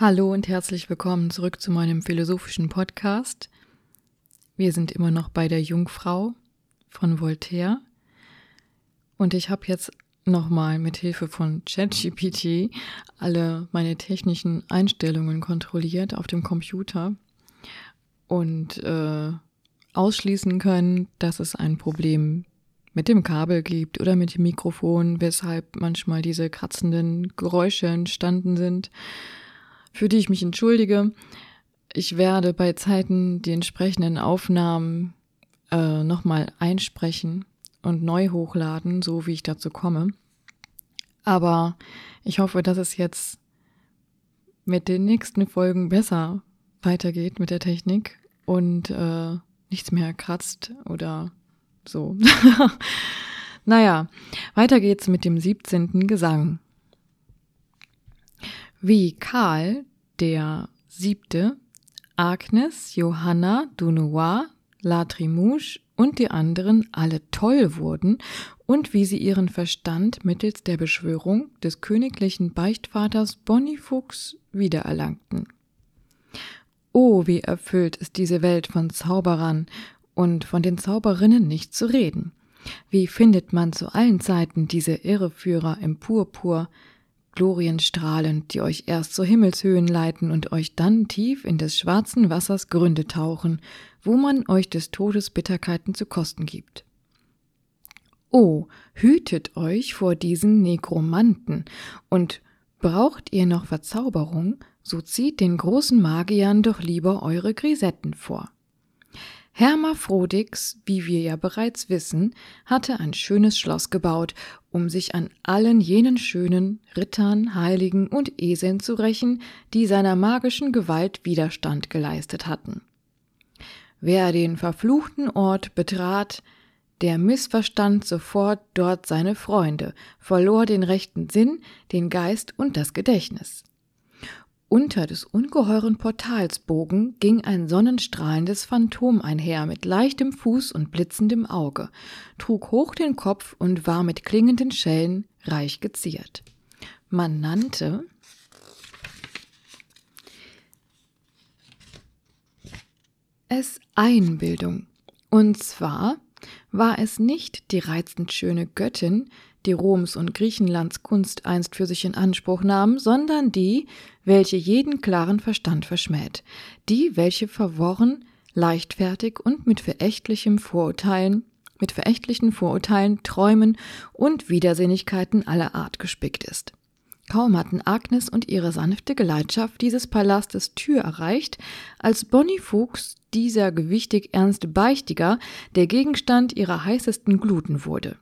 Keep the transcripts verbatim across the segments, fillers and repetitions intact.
Hallo und herzlich willkommen zurück zu meinem philosophischen Podcast. Wir sind immer noch bei der Jungfrau von Voltaire und ich habe jetzt nochmal mit Hilfe von ChatGPT alle meine technischen Einstellungen kontrolliert auf dem Computer und äh, ausschließen können, dass es ein Problem mit dem Kabel gibt oder mit dem Mikrofon, weshalb manchmal diese kratzenden Geräusche entstanden sind, für die ich mich entschuldige. Ich werde bei Zeiten die entsprechenden Aufnahmen äh, nochmal einsprechen und neu hochladen, so wie ich dazu komme. Aber ich hoffe, dass es jetzt mit den nächsten Folgen besser weitergeht mit der Technik und äh, nichts mehr kratzt oder so. Naja, weiter geht's mit dem siebzehnten Gesang. Wie Karl der Siebte, Agnes, Johanna, Dunois, Latrimouche und die anderen alle toll wurden und wie sie ihren Verstand mittels der Beschwörung des königlichen Beichtvaters Bonifax wiedererlangten. Oh, wie erfüllt ist diese Welt von Zauberern und von den Zauberinnen nicht zu reden. Wie findet man zu allen Zeiten diese Irreführer im Purpur, glorienstrahlend, die euch erst zu Himmelshöhen leiten und euch dann tief in des schwarzen Wassers Gründe tauchen, wo man euch des Todes Bitterkeiten zu kosten gibt. Oh, hütet euch vor diesen Negromanten, und braucht ihr noch Verzauberung, so zieht den großen Magiern doch lieber eure Grisetten vor. Hermaphrodix, wie wir ja bereits wissen, hatte ein schönes Schloss gebaut, um sich an allen jenen schönen Rittern, Heiligen und Eseln zu rächen, die seiner magischen Gewalt Widerstand geleistet hatten. Wer den verfluchten Ort betrat, der missverstand sofort dort seine Freunde, verlor den rechten Sinn, den Geist und das Gedächtnis. Unter des ungeheuren Portalsbogen ging ein sonnenstrahlendes Phantom einher mit leichtem Fuß und blitzendem Auge, trug hoch den Kopf und war mit klingenden Schellen reich geziert. Man nannte es Einbildung, und zwar war es nicht die reizend schöne Göttin, die Roms und Griechenlands Kunst einst für sich in Anspruch nahm, sondern die, welche jeden klaren Verstand verschmäht, die, welche verworren, leichtfertig und mit verächtlichem Vorurteilen, mit verächtlichen Vorurteilen, Träumen und Widersinnigkeiten aller Art gespickt ist. Kaum hatten Agnes und ihre sanfte Geleitschaft dieses Palastes Tür erreicht, als Bonifax, dieser gewichtig ernste Beichtiger, der Gegenstand ihrer heißesten Gluten wurde.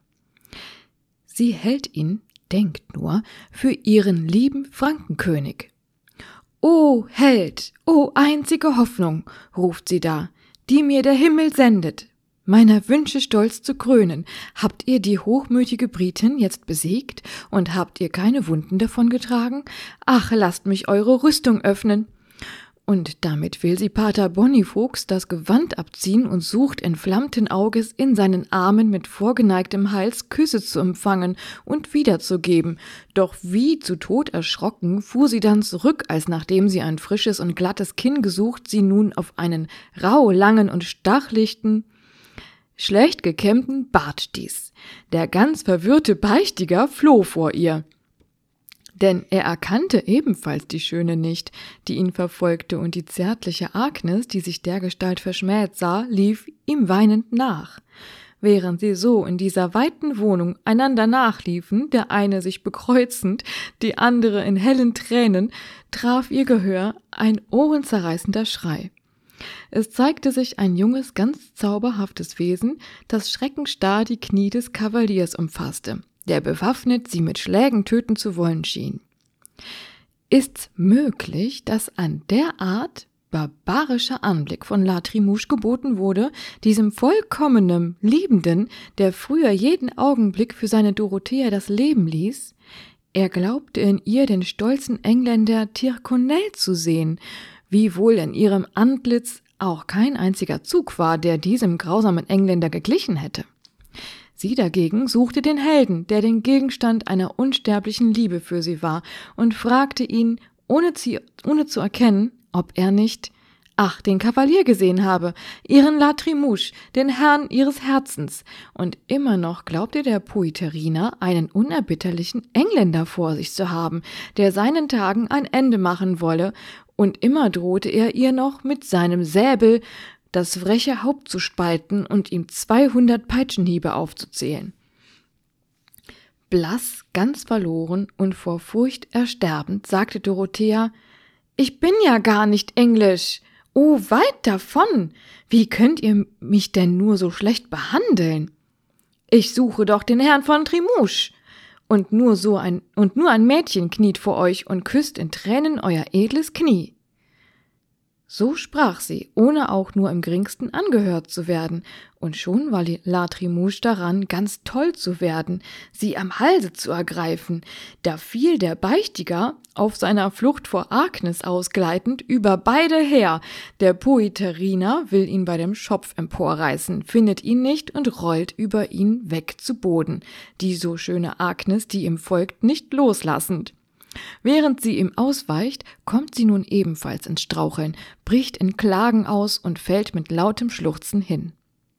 Sie hält ihn, denkt nur, für ihren lieben Frankenkönig. »O Held, o einzige Hoffnung«, ruft sie da, »die mir der Himmel sendet, meiner Wünsche Stolz zu krönen, habt ihr die hochmütige Britin jetzt besiegt und habt ihr keine Wunden davongetragen? Ach, lasst mich eure Rüstung öffnen!« Und damit will sie Pater Bonifax das Gewand abziehen und sucht entflammten Auges in seinen Armen mit vorgeneigtem Hals Küsse zu empfangen und wiederzugeben. Doch wie zu Tod erschrocken, fuhr sie dann zurück, als nachdem sie ein frisches und glattes Kinn gesucht, sie nun auf einen rau, langen und stachlichten, schlecht gekämmten Bart stieß. Der ganz verwirrte Beichtiger floh vor ihr. Denn er erkannte ebenfalls die Schöne nicht, die ihn verfolgte, und die zärtliche Agnes, die sich dergestalt verschmäht sah, lief ihm weinend nach. Während sie so in dieser weiten Wohnung einander nachliefen, der eine sich bekreuzend, die andere in hellen Tränen, traf ihr Gehör ein ohrenzerreißender Schrei. Es zeigte sich ein junges, ganz zauberhaftes Wesen, das schreckenstarr die Knie des Kavaliers umfasste, der bewaffnet sie mit Schlägen töten zu wollen schien. Ist's möglich, dass ein derart barbarischer Anblick von Latrimouche geboten wurde, diesem vollkommenen Liebenden, der früher jeden Augenblick für seine Dorothea das Leben ließ? Er glaubte in ihr den stolzen Engländer Tyrconnel zu sehen, wiewohl in ihrem Antlitz auch kein einziger Zug war, der diesem grausamen Engländer geglichen hätte. Sie dagegen suchte den Helden, der den Gegenstand einer unsterblichen Liebe für sie war, und fragte ihn ohne, zu, ohne zu erkennen, ob er nicht, ach, den Kavalier gesehen habe, ihren La Trimouche, den Herrn ihres Herzens. Und immer noch glaubte der Poitériner, einen unerbitterlichen Engländer vor sich zu haben, der seinen Tagen ein Ende machen wolle, und immer drohte er ihr noch mit seinem Säbel das freche Haupt zu spalten und ihm zweihundert Peitschenhiebe aufzuzählen. Blass, ganz verloren und vor Furcht ersterbend, sagte Dorothea: »Ich bin ja gar nicht englisch. Oh, weit davon! Wie könnt ihr mich denn nur so schlecht behandeln? Ich suche doch den Herrn von Trimouche. Und nur so ein, und nur ein Mädchen kniet vor euch und küsst in Tränen euer edles Knie.« So sprach sie, ohne auch nur im geringsten angehört zu werden, und schon war La Trimouche daran, ganz toll zu werden, sie am Halse zu ergreifen. Da fiel der Beichtiger, auf seiner Flucht vor Agnes ausgleitend, über beide her. Der Poitériner will ihn bei dem Schopf emporreißen, findet ihn nicht und rollt über ihn weg zu Boden, die so schöne Agnes, die ihm folgt, nicht loslassend. Während sie ihm ausweicht, kommt sie nun ebenfalls ins Straucheln, bricht in Klagen aus und fällt mit lautem Schluchzen hin.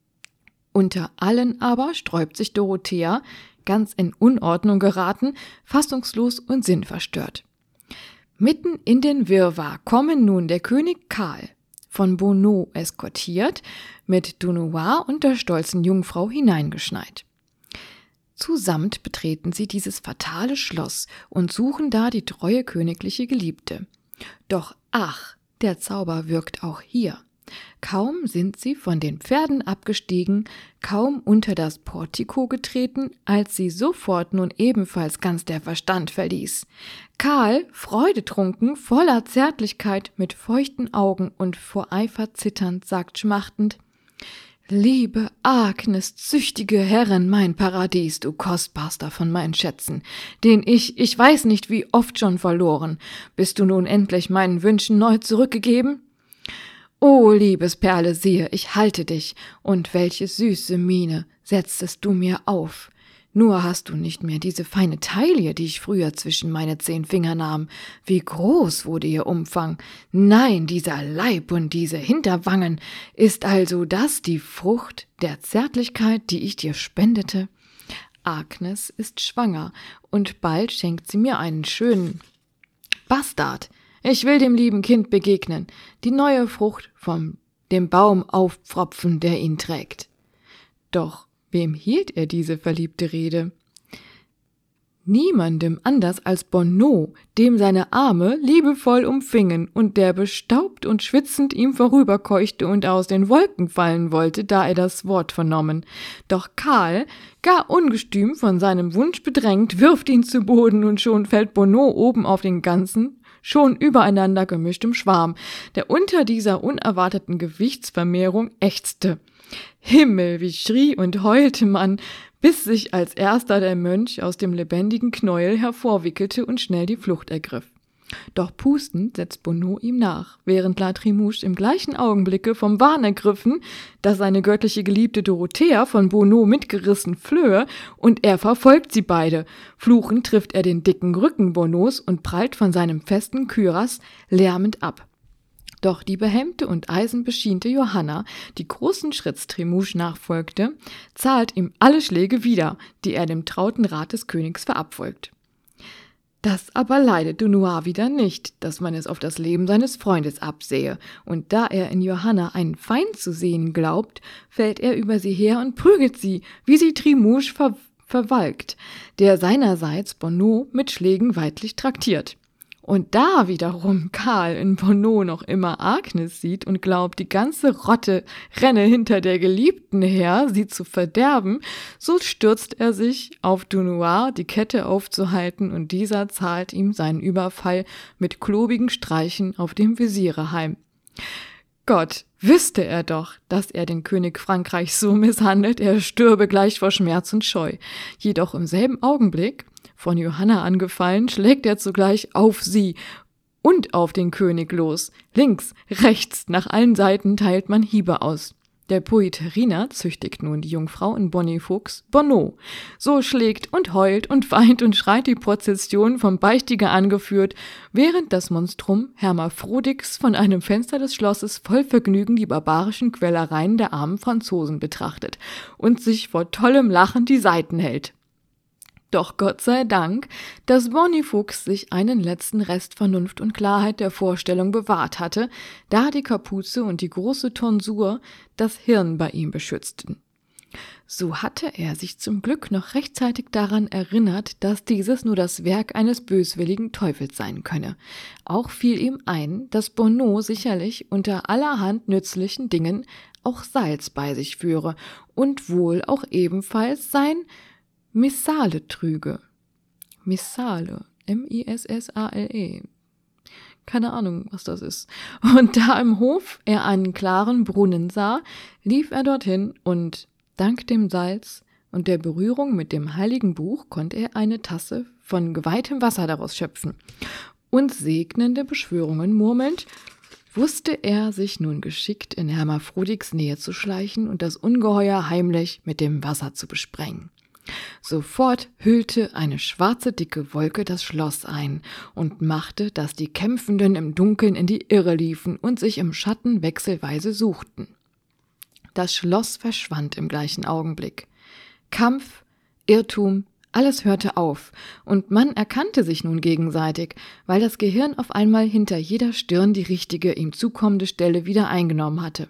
Unter allen aber sträubt sich Dorothea, ganz in Unordnung geraten, fassungslos und sinnverstört. Mitten in den Wirrwarr kommen nun der König Karl, von Bonneau eskortiert, mit Dunois und der stolzen Jungfrau hineingeschneit. Zusammt betreten sie dieses fatale Schloss und suchen da die treue königliche Geliebte. Doch ach, der Zauber wirkt auch hier. Kaum sind sie von den Pferden abgestiegen, kaum unter das Portiko getreten, als sie sofort nun ebenfalls ganz der Verstand verließ. Karl, freudetrunken, voller Zärtlichkeit, mit feuchten Augen und vor Eifer zitternd, sagt schmachtend: »Liebe Agnes, züchtige Herrin, mein Paradies, du kostbarster von meinen Schätzen, den ich, ich weiß nicht wie oft schon verloren. Bist du nun endlich meinen Wünschen neu zurückgegeben? O, liebes Perle, siehe, ich halte dich, und welche süße Miene setztest du mir auf. Nur hast du nicht mehr diese feine Taille, die ich früher zwischen meine zehn Finger nahm. Wie groß wurde ihr Umfang? Nein, dieser Leib und diese Hinterwangen. Ist also das die Frucht der Zärtlichkeit, die ich dir spendete? Agnes ist schwanger, und bald schenkt sie mir einen schönen Bastard. Ich will dem lieben Kind begegnen, die neue Frucht von dem Baum aufpfropfen, der ihn trägt.« Doch wem hielt er diese verliebte Rede? Niemandem anders als Bonneau, dem seine Arme liebevoll umfingen und der bestaubt und schwitzend ihm vorüberkeuchte und aus den Wolken fallen wollte, da er das Wort vernommen. Doch Karl, gar ungestüm von seinem Wunsch bedrängt, wirft ihn zu Boden, und schon fällt Bonneau oben auf den ganzen, schon übereinander gemischtem Schwarm, der unter dieser unerwarteten Gewichtsvermehrung ächzte. Himmel, wie schrie und heulte man, bis sich als erster der Mönch aus dem lebendigen Knäuel hervorwickelte und schnell die Flucht ergriff. Doch pustend setzt Bonneau ihm nach, während La Trimouche im gleichen Augenblicke vom Wahn ergriffen, dass seine göttliche Geliebte Dorothea von Bonneau mitgerissen flöhe, und er verfolgt sie beide. Fluchend trifft er den dicken Rücken Bonneaus und prallt von seinem festen Kürass lärmend ab. Doch die behemmte und eisenbeschiente Johanna, die großen Schritts Trimouche nachfolgte, zahlt ihm alle Schläge wieder, die er dem trauten Rat des Königs verabfolgt. Das aber leidet Dunois wieder nicht, dass man es auf das Leben seines Freundes absehe, und da er in Johanna einen Feind zu sehen glaubt, fällt er über sie her und prügelt sie, wie sie Trimouche ver- verwalkt, der seinerseits Bonneau mit Schlägen weidlich traktiert. Und da wiederum Karl in Bonneau noch immer Agnes sieht und glaubt, die ganze Rotte renne hinter der Geliebten her, sie zu verderben, so stürzt er sich auf Dunois, die Kette aufzuhalten, und dieser zahlt ihm seinen Überfall mit klobigen Streichen auf dem Visiere heim. Gott, wüsste er doch, dass er den König Frankreichs so misshandelt, er stürbe gleich vor Schmerz und Scheu. Jedoch im selben Augenblick, von Johanna angefallen, schlägt er zugleich auf sie und auf den König los. Links, rechts, nach allen Seiten teilt man Hiebe aus. Der Poeteriner züchtigt nun die Jungfrau in Bonifuchs Bonneau. So schlägt und heult und weint und schreit die Prozession vom Beichtiger angeführt, während das Monstrum Hermaphrodix von einem Fenster des Schlosses voll Vergnügen die barbarischen Quälereien der armen Franzosen betrachtet und sich vor tollem Lachen die Seiten hält. Doch Gott sei Dank, dass Bonifuchs sich einen letzten Rest Vernunft und Klarheit der Vorstellung bewahrt hatte, da die Kapuze und die große Tonsur das Hirn bei ihm beschützten. So hatte er sich zum Glück noch rechtzeitig daran erinnert, dass dieses nur das Werk eines böswilligen Teufels sein könne. Auch fiel ihm ein, dass Bonneau sicherlich unter allerhand nützlichen Dingen auch Salz bei sich führe und wohl auch ebenfalls sein Missale trüge. Missale, M I S S A L E. Keine Ahnung, was das ist. Und da im Hof er einen klaren Brunnen sah, lief er dorthin und dank dem Salz und der Berührung mit dem heiligen Buch konnte er eine Tasse von geweihtem Wasser daraus schöpfen. Und segnende Beschwörungen murmelnd, wusste er sich nun geschickt in Hermaphrodix Nähe zu schleichen und das Ungeheuer heimlich mit dem Wasser zu besprengen. Sofort hüllte eine schwarze dicke Wolke das Schloss ein und machte, dass die Kämpfenden im Dunkeln in die Irre liefen und sich im Schatten wechselweise suchten. Das Schloss verschwand im gleichen Augenblick. Kampf, Irrtum, alles hörte auf, und man erkannte sich nun gegenseitig, weil das Gehirn auf einmal hinter jeder Stirn die richtige, ihm zukommende Stelle wieder eingenommen hatte.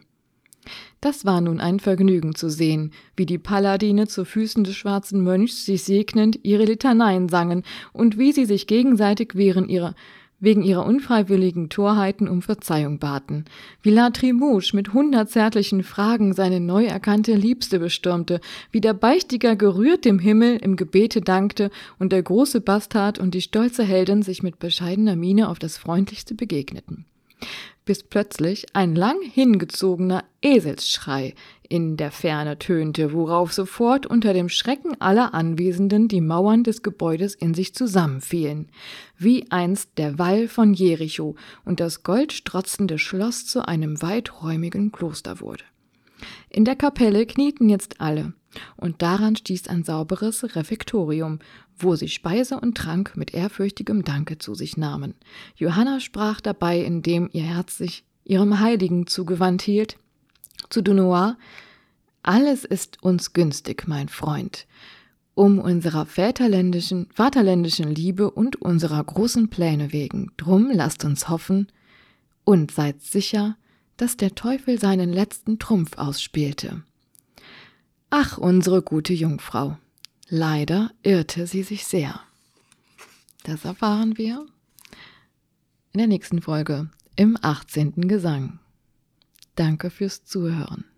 Das war nun ein Vergnügen zu sehen, wie die Paladine zu Füßen des schwarzen Mönchs sich segnend ihre Litaneien sangen und wie sie sich gegenseitig wegen ihrer, wegen ihrer unfreiwilligen Torheiten um Verzeihung baten, wie La Trimouche mit hundert zärtlichen Fragen seine neu erkannte Liebste bestürmte, wie der Beichtiger gerührt dem Himmel im Gebete dankte und der große Bastard und die stolze Heldin sich mit bescheidener Miene auf das Freundlichste begegneten. Bis plötzlich ein lang hingezogener Eselsschrei in der Ferne tönte, worauf sofort unter dem Schrecken aller Anwesenden die Mauern des Gebäudes in sich zusammenfielen, wie einst der Wall von Jericho und das goldstrotzende Schloss zu einem weiträumigen Kloster wurde. In der Kapelle knieten jetzt alle, und daran stieß ein sauberes Refektorium, wo sie Speise und Trank mit ehrfürchtigem Danke zu sich nahmen. Johanna sprach dabei, indem ihr Herz sich ihrem Heiligen zugewandt hielt, zu Dunois: »Alles ist uns günstig, mein Freund, um unserer väterländischen, vaterländischen Liebe und unserer großen Pläne wegen. Drum lasst uns hoffen und seid sicher, dass der Teufel seinen letzten Trumpf ausspielte. Ach, unsere gute Jungfrau, leider irrte sie sich sehr.« Das erfahren wir in der nächsten Folge im achtzehnten Gesang. Danke fürs Zuhören.